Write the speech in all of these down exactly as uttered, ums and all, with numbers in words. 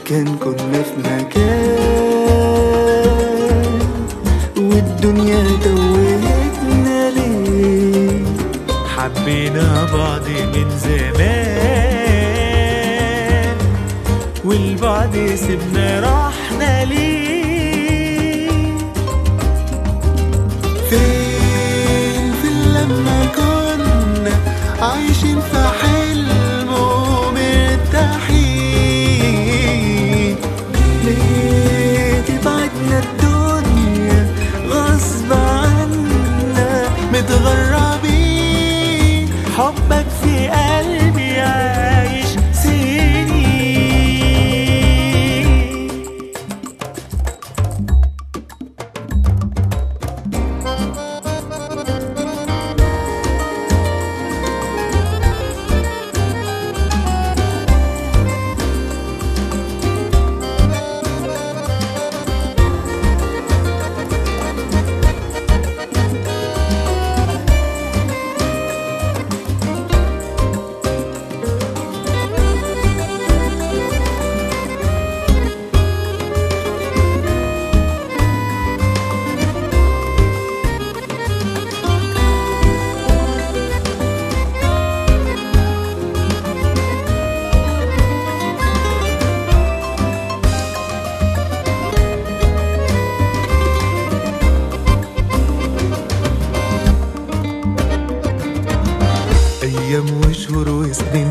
كان كنا في مكان والدنيا توهتنا ليه. حبينا بعض من زمان والبعد سيبنا رحنا ليه. فين فين لما كنا عايشين في حلم ومرتاحين، ليه تبعدنا الدنيا غصب عنا متغربين. حبك في قلبي عايش سنين. أيام وشهور وسنين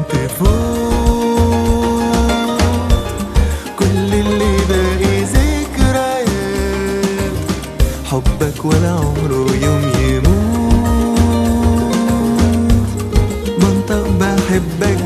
تفوت، كل اللي باقي ذكريات. حبك ولا عمره يوم يموت، بنطق بحبك